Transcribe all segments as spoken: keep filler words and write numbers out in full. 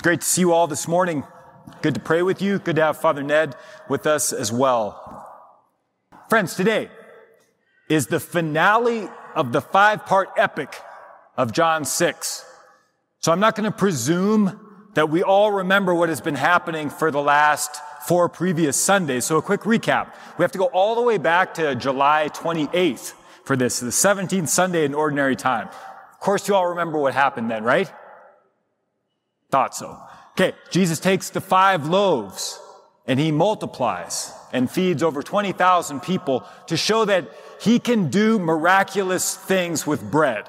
It's great to see you all this morning. Good to pray with you. Good to have Father Ned with us as well. Friends, today is the finale of the five-part epic of John six. So I'm not going to presume that we all remember what has been happening for the last four previous Sundays. So a quick recap. We have to go all the way back to July twenty-eighth for this, the seventeenth Sunday in Ordinary Time. Of course, you all remember what happened then, right? Thought so. Okay, Jesus takes the five loaves and he multiplies and feeds over twenty thousand people to show that he can do miraculous things with bread.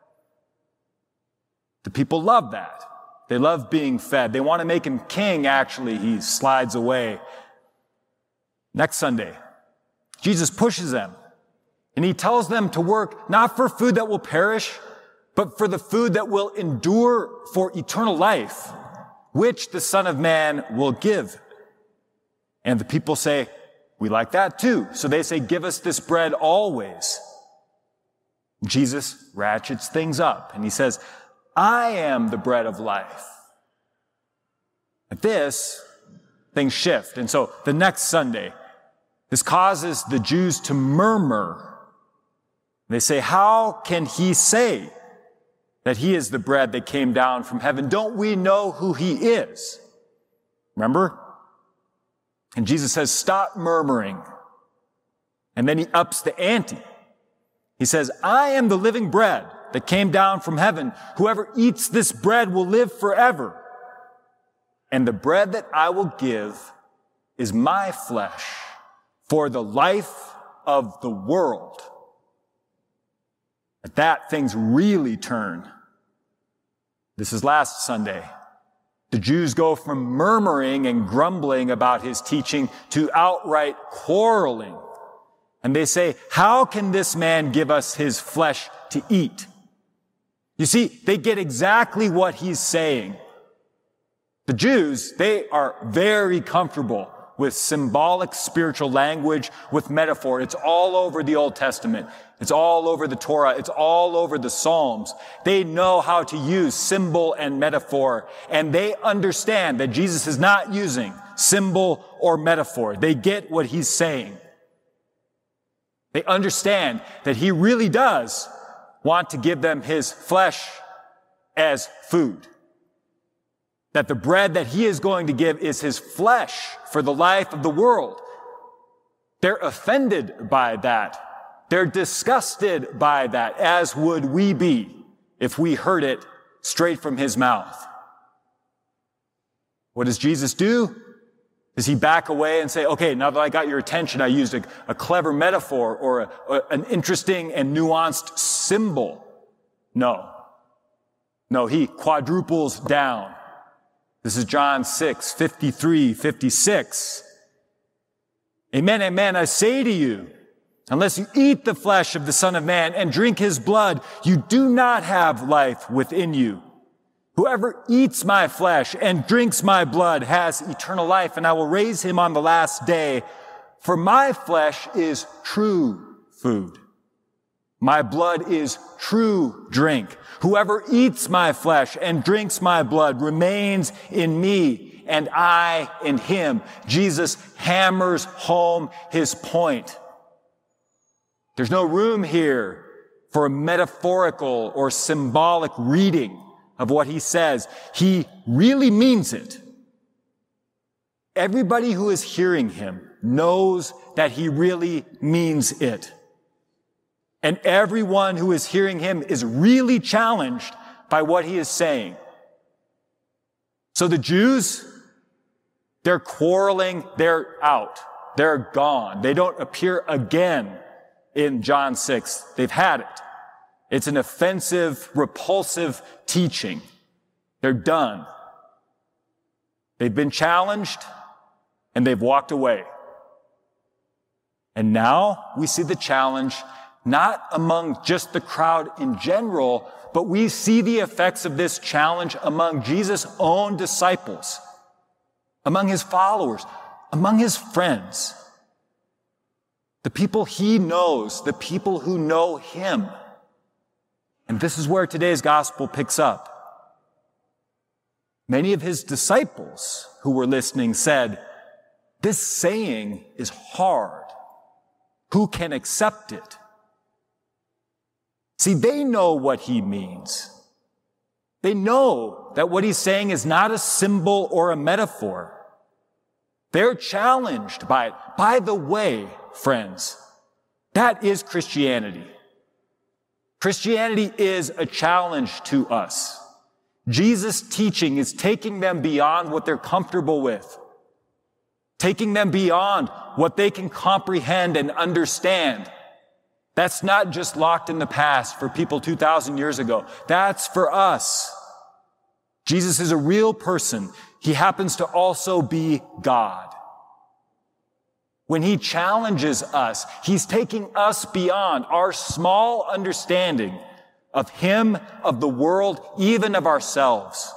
The people love that. They love being fed. They want to make him king, actually. He slides away. Next Sunday, Jesus pushes them and he tells them to work not for food that will perish, but for the food that will endure for eternal life, which the Son of Man will give. And the people say, we like that too. So they say, give us this bread always. Jesus ratchets things up and he says, I am the bread of life. At this, things shift. And so the next Sunday, this causes the Jews to murmur. They say, how can he say that he is the bread that came down from heaven? Don't we know who he is? Remember? And Jesus says, stop murmuring. And then he ups the ante. He says, I am the living bread that came down from heaven. Whoever eats this bread will live forever. And the bread that I will give is my flesh for the life of the world. At that, things really turn. This is last Sunday. The Jews go from murmuring and grumbling about his teaching to outright quarreling. And they say, how can this man give us his flesh to eat? You see, they get exactly what he's saying. The Jews, they are very comfortable with symbolic spiritual language, with metaphor. It's all over the Old Testament. It's all over the Torah. It's all over the Psalms. They know how to use symbol and metaphor, and they understand that Jesus is not using symbol or metaphor. They get what he's saying. They understand that he really does want to give them his flesh as food. That the bread that he is going to give is his flesh for the life of the world. They're offended by that. They're disgusted by that, as would we be if we heard it straight from his mouth. What does Jesus do? Does he back away and say, okay, now that I got your attention, I used a, a clever metaphor or a, a, an interesting and nuanced symbol? No. No, he quadruples down. This is John six, fifty-three, fifty-six. Amen, amen, I say to you, unless you eat the flesh of the Son of Man and drink his blood, you do not have life within you. Whoever eats my flesh and drinks my blood has eternal life, and I will raise him on the last day. For my flesh is true food. My blood is true drink. Whoever eats my flesh and drinks my blood remains in me, and I in him. Jesus hammers home his point. There's no room here for a metaphorical or symbolic reading of what he says. He really means it. Everybody who is hearing him knows that he really means it. And everyone who is hearing him is really challenged by what he is saying. So the Jews, they're quarreling, they're out. They're gone. They don't appear again in John six. They've had it. It's an offensive, repulsive teaching. They're done. They've been challenged and they've walked away. And now we see the challenge not among just the crowd in general, but we see the effects of this challenge among Jesus' own disciples, among his followers, among his friends, the people he knows, the people who know him. And this is where today's gospel picks up. Many of his disciples who were listening said, "This saying is hard. Who can accept it?" See, they know what he means. They know that what he's saying is not a symbol or a metaphor. They're challenged by it. By the way, friends, that is Christianity. Christianity is a challenge to us. Jesus' teaching is taking them beyond what they're comfortable with, taking them beyond what they can comprehend and understand. That's not just locked in the past for people two thousand years ago. That's for us. Jesus is a real person. He happens to also be God. When he challenges us, he's taking us beyond our small understanding of him, of the world, even of ourselves.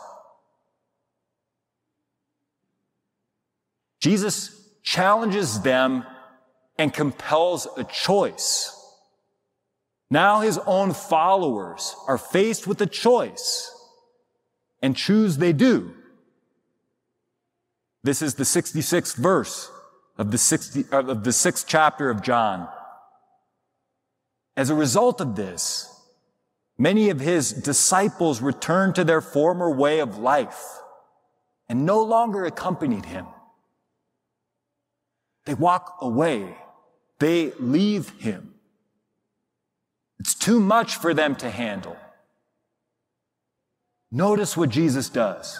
Jesus challenges them and compels a choice. Now his own followers are faced with a choice, and choose they do. This is the sixty-sixth verse of the, sixty, of the sixth chapter of John. As a result of this, many of his disciples returned to their former way of life and no longer accompanied him. They walk away. They leave him. It's too much for them to handle. Notice what Jesus does.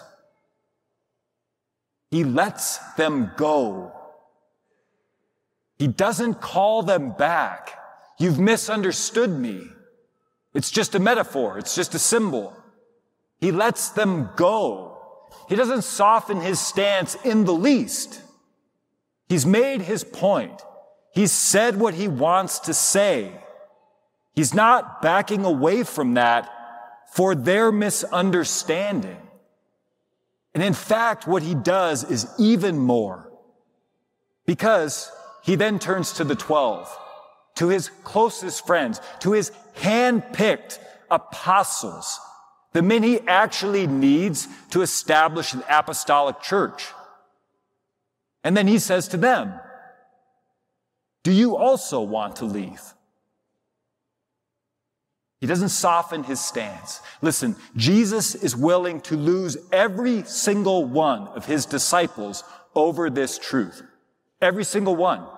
He lets them go. He doesn't call them back. You've misunderstood me. It's just a metaphor. It's just a symbol. He lets them go. He doesn't soften his stance in the least. He's made his point. He's said what he wants to say. He's not backing away from that for their misunderstanding. And in fact, what he does is even more, because he then turns to the twelve, to his closest friends, to his hand-picked apostles, the men he actually needs to establish an apostolic church. And then he says to them, "Do you also want to leave?" He doesn't soften his stance. Listen, Jesus is willing to lose every single one of his disciples over this truth. Every single one.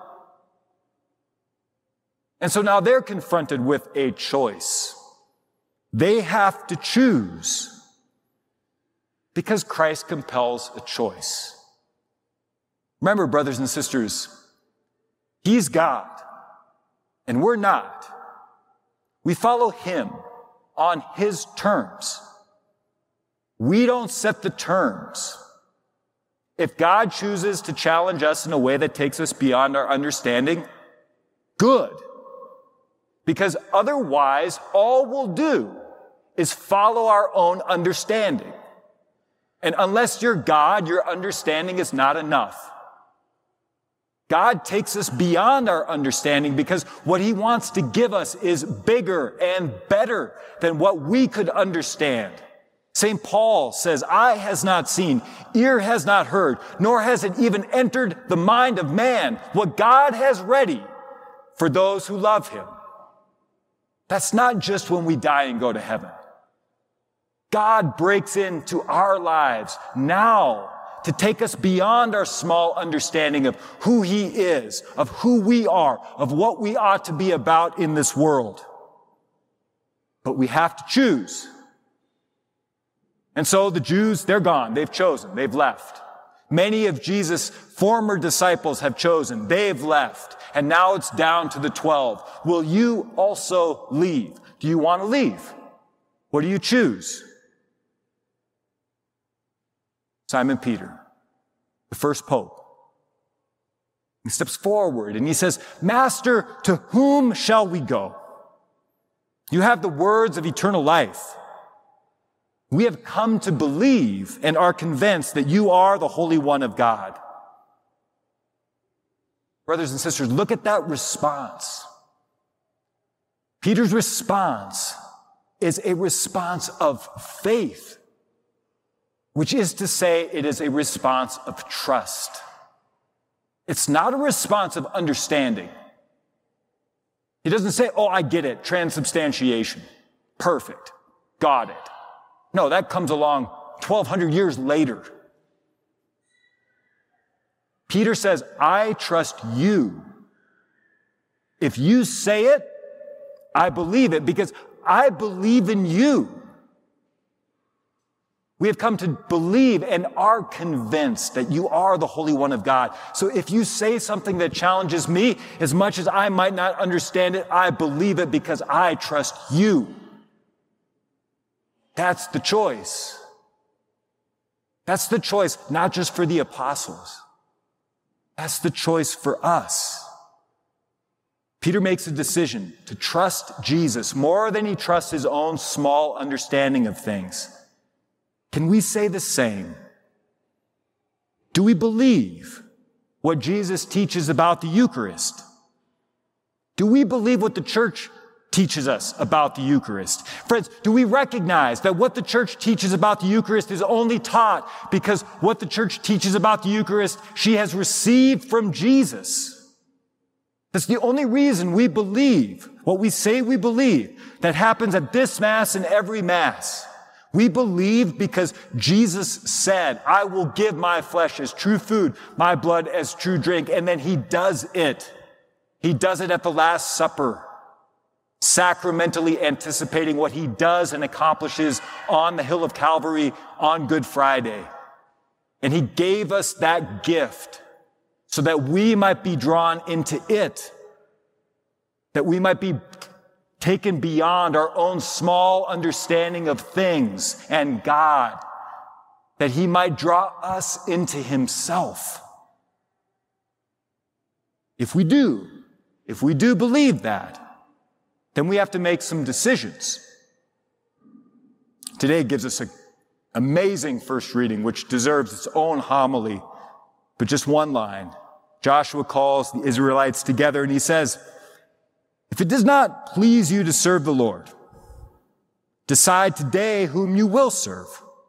And so now they're confronted with a choice. They have to choose because Christ compels a choice. Remember, brothers and sisters, he's God and we're not. We follow him on his terms. We don't set the terms. If God chooses to challenge us in a way that takes us beyond our understanding, good. Because otherwise, all we'll do is follow our own understanding. And unless you're God, your understanding is not enough. God takes us beyond our understanding because what he wants to give us is bigger and better than what we could understand. Saint Paul says, "Eye has not seen, ear has not heard, nor has it even entered the mind of man what God has ready for those who love him." That's not just when we die and go to heaven. God breaks into our lives now to take us beyond our small understanding of who he is, of who we are, of what we ought to be about in this world. But we have to choose. And so the Jews, they're gone. They've chosen. They've left. Many of Jesus' former disciples have chosen. They've left. And now it's down to the twelve. Will you also leave? Do you want to leave? What do you choose? Simon Peter, the first pope, he steps forward and he says, "Master, to whom shall we go? You have the words of eternal life. We have come to believe and are convinced that you are the Holy One of God." Brothers and sisters, look at that response. Peter's response is a response of faith. which is to say it is a response of trust. It's not a response of understanding. He doesn't say, oh, I get it, transubstantiation. Perfect. Got it. No, that comes along twelve hundred years later. Peter says, I trust you. If you say it, I believe it because I believe in you. We have come to believe and are convinced that you are the Holy One of God. So if you say something that challenges me, as much as I might not understand it, I believe it because I trust you. That's the choice. That's the choice, not just for the apostles. That's the choice for us. Peter makes a decision to trust Jesus more than he trusts his own small understanding of things. Can we say the same? Do we believe what Jesus teaches about the Eucharist? Do we believe what the church teaches us about the Eucharist? Friends, do we recognize that what the church teaches about the Eucharist is only taught because what the church teaches about the Eucharist she has received from Jesus? That's the only reason we believe what we say we believe that happens at this Mass and every Mass. We believe because Jesus said, I will give my flesh as true food, my blood as true drink, and then he does it. He does it at the Last Supper, sacramentally anticipating what he does and accomplishes on the hill of Calvary on Good Friday. And he gave us that gift so that we might be drawn into it, that we might be taken beyond our own small understanding of things and God, that he might draw us into himself. If we do, if we do believe that, then we have to make some decisions. Today gives us an amazing first reading, which deserves its own homily, but just one line. Joshua calls the Israelites together and he says, if it does not please you to serve the Lord, decide today whom you will serve.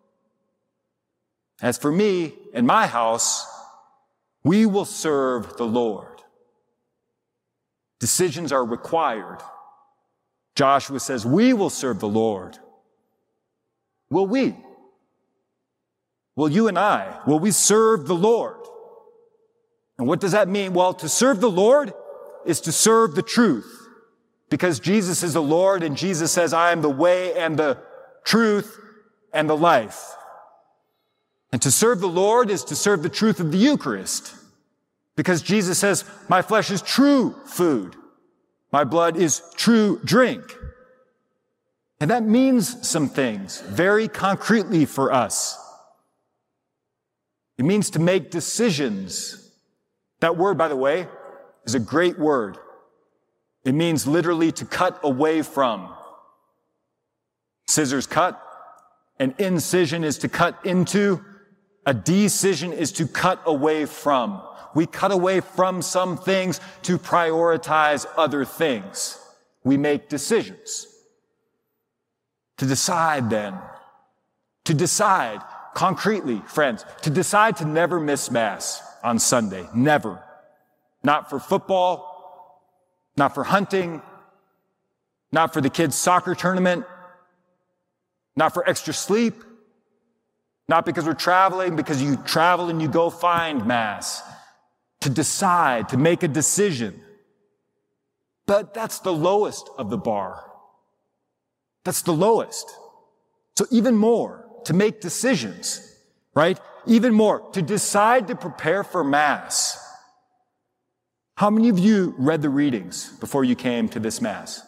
As for me and my house, we will serve the Lord. Decisions are required. Joshua says, we will serve the Lord. Will we? Will you and I? Will we serve the Lord? And what does that mean? Well, to serve the Lord is to serve the truth. Because Jesus is the Lord and Jesus says, I am the way and the truth and the life. And to serve the Lord is to serve the truth of the Eucharist. Because Jesus says, my flesh is true food. My blood is true drink. And that means some things very concretely for us. It means to make decisions. That word, by the way, is a great word. It means literally to cut away from. Scissors cut. An incision is to cut into. A decision is to cut away from. We cut away from some things to prioritize other things. We make decisions. To decide then, to decide concretely, friends, to decide to never miss Mass on Sunday. Never. Not for football, not for hunting, not for the kids' soccer tournament, not for extra sleep, not because we're traveling, because you travel and you go find Mass. To decide, to make a decision. But that's the lowest of the bar. That's the lowest. So even more, to make decisions, right? Even more, to decide to prepare for Mass. How many of you read the readings before you came to this Mass?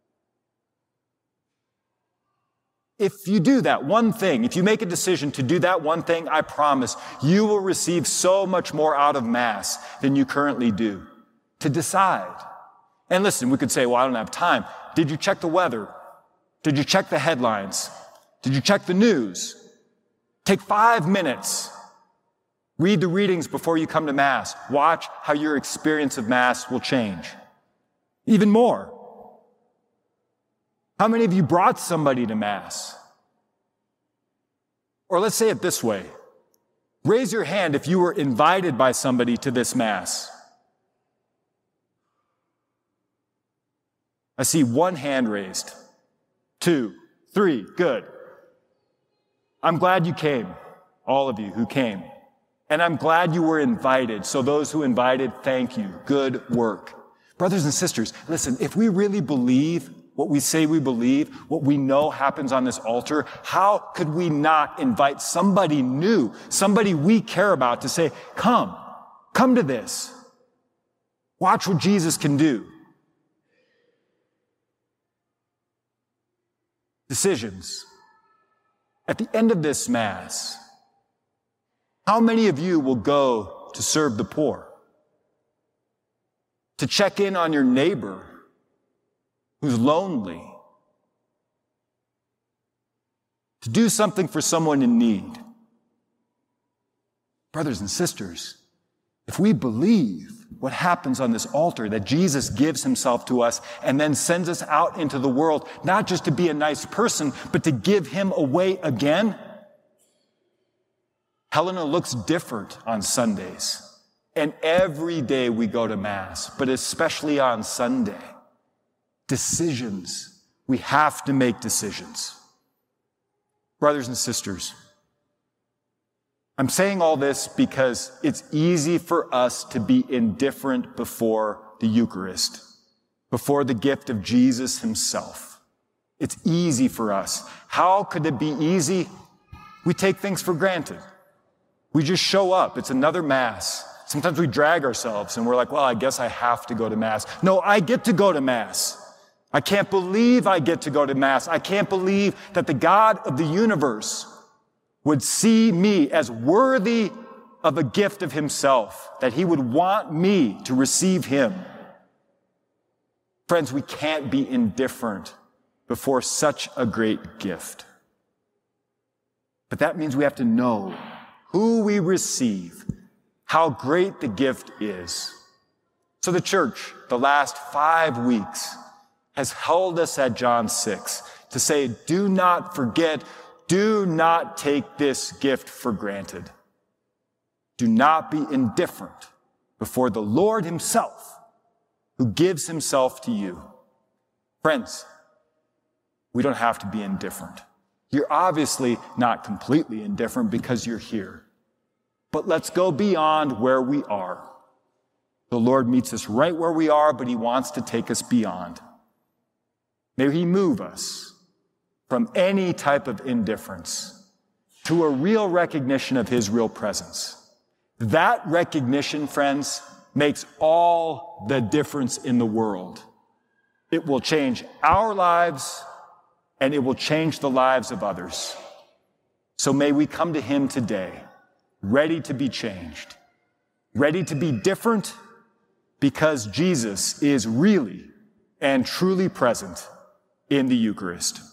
If you do that one thing, if you make a decision to do that one thing, I promise you will receive so much more out of Mass than you currently do. To decide. And listen, we could say, well, I don't have time. Did you check the weather? Did you check the headlines? Did you check the news? Take five minutes. Read the readings before you come to Mass. Watch how your experience of Mass will change. Even more. How many of you brought somebody to Mass? Or let's say it this way. Raise your hand if you were invited by somebody to this Mass. I see one hand raised. Two, three, good. I'm glad you came, all of you who came. And I'm glad you were invited. So those who invited, thank you. Good work. Brothers and sisters, listen, if we really believe what we say we believe, what we know happens on this altar, how could we not invite somebody new, somebody we care about to say, come, come to this. Watch what Jesus can do. Decisions. At the end of this Mass, how many of you will go to serve the poor? To check in on your neighbor who's lonely? To do something for someone in need? Brothers and sisters, if we believe what happens on this altar, that Jesus gives himself to us and then sends us out into the world, not just to be a nice person, but to give him away again, Helena looks different on Sundays. And every day we go to Mass, but especially on Sunday. Decisions. We have to make decisions. Brothers and sisters, I'm saying all this because it's easy for us to be indifferent before the Eucharist, before the gift of Jesus himself. It's easy for us. How could it be easy? We take things for granted. We just show up. It's another Mass. Sometimes we drag ourselves and we're like, well, I guess I have to go to Mass. No, I get to go to Mass. I can't believe I get to go to Mass. I can't believe that the God of the universe would see me as worthy of a gift of himself, that he would want me to receive him. Friends, we can't be indifferent before such a great gift. But that means we have to know who we receive, how great the gift is. So the church, the last five weeks, has held us at John six to say, do not forget, do not take this gift for granted. Do not be indifferent before the Lord himself, who gives himself to you. Friends, we don't have to be indifferent. You're obviously not completely indifferent because you're here. But let's go beyond where we are. The Lord meets us right where we are, but he wants to take us beyond. May he move us from any type of indifference to a real recognition of his real presence. That recognition, friends, makes all the difference in the world. It will change our lives, and it will change the lives of others. So may we come to him today, ready to be changed, ready to be different, because Jesus is really and truly present in the Eucharist.